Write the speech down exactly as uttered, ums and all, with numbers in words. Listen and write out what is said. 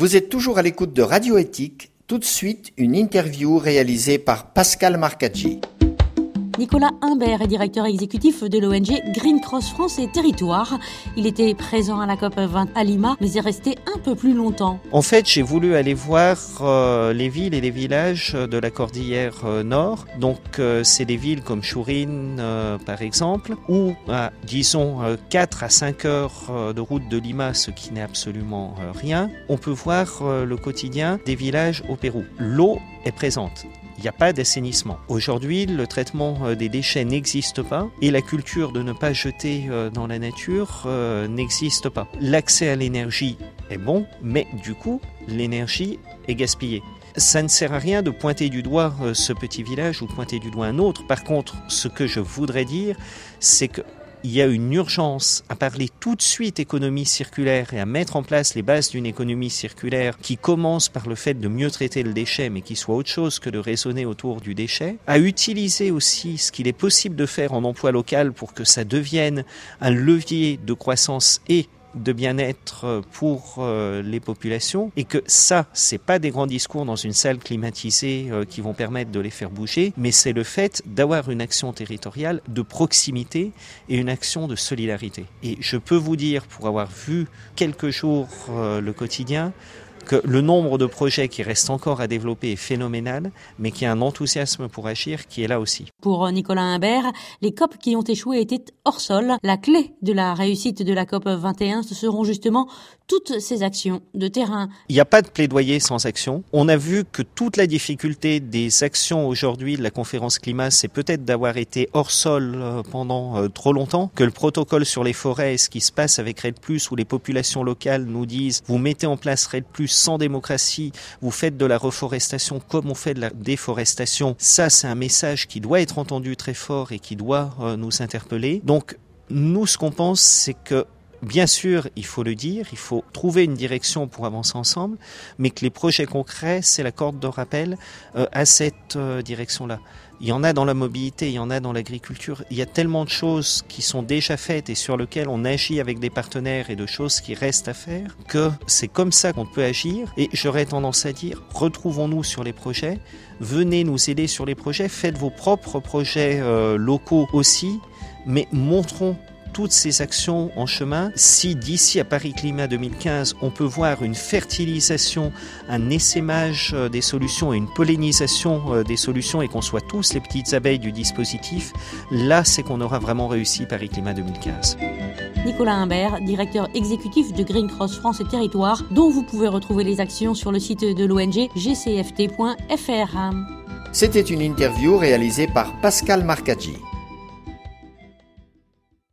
Vous êtes toujours à l'écoute de Radio Éthique. Tout de suite, une interview réalisée par Pascal Marcaggi. Nicolas Humbert est directeur exécutif de l'O N G Green Cross France et Territoires. Il était présent à la COP vingt à Lima, mais est resté un peu plus longtemps. En fait, j'ai voulu aller voir euh, les villes et les villages de la Cordillère euh, Nord. Donc, euh, c'est des villes comme Churin, euh, par exemple, où, à, disons, euh, quatre à cinq heures euh, de route de Lima, ce qui n'est absolument euh, rien, on peut voir euh, le quotidien des villages au Pérou. L'eau est présente. Il n'y a pas d'assainissement. Aujourd'hui, le traitement des déchets n'existe pas et la culture de ne pas jeter dans la nature euh, n'existe pas. L'accès à l'énergie est bon, mais du coup, l'énergie est gaspillée. Ça ne sert à rien de pointer du doigt ce petit village ou de pointer du doigt un autre. Par contre, ce que je voudrais dire, c'est que il y a une urgence à parler tout de suite économie circulaire et à mettre en place les bases d'une économie circulaire qui commence par le fait de mieux traiter le déchet, mais qui soit autre chose que de raisonner autour du déchet, à utiliser aussi ce qu'il est possible de faire en emploi local pour que ça devienne un levier de croissance et de bien-être pour euh, les populations, et que ça, c'est pas des grands discours dans une salle climatisée euh, qui vont permettre de les faire bouger, mais c'est le fait d'avoir une action territoriale de proximité et une action de solidarité. Et je peux vous dire, pour avoir vu quelques jours euh, le quotidien, que le nombre de projets qui restent encore à développer est phénoménal, mais qu'il y a un enthousiasme pour agir qui est là aussi. Pour Nicolas Humbert, les COP qui ont échoué étaient hors sol. La clé de la réussite de la COP vingt et un, ce seront justement toutes ces actions de terrain. Il n'y a pas de plaidoyer sans action. On a vu que toute la difficulté des actions aujourd'hui de la conférence climat, c'est peut-être d'avoir été hors sol pendant euh, trop longtemps, que le protocole sur les forêts, ce qui se passe avec REDD plus, où les populations locales nous disent « vous mettez en place REDD plus sans démocratie, vous faites de la reforestation comme on fait de la déforestation », ça c'est un message qui doit être entendu très fort et qui doit euh, nous interpeller. Donc nous, ce qu'on pense, c'est que bien sûr, il faut le dire, il faut trouver une direction pour avancer ensemble, mais que les projets concrets, c'est la corde de rappel euh, à cette euh, direction-là. Il y en a dans la mobilité, il y en a dans l'agriculture. Il y a tellement de choses qui sont déjà faites et sur lesquelles on agit avec des partenaires et de choses qui restent à faire, que c'est comme ça qu'on peut agir. Et j'aurais tendance à dire, retrouvons-nous sur les projets, venez nous aider sur les projets, faites vos propres projets euh, locaux aussi, mais montrons toutes ces actions en chemin. Si d'ici à Paris Climat deux mille quinze, on peut voir une fertilisation, un essaimage des solutions et une pollinisation des solutions et qu'on soit tous les petites abeilles du dispositif, là c'est qu'on aura vraiment réussi Paris Climat deux mille quinze. Nicolas Humbert, directeur exécutif de Green Cross France et Territoires, dont vous pouvez retrouver les actions sur le site de l'O N G g c f t point f r. C'était une interview réalisée par Pascal Marcaggi.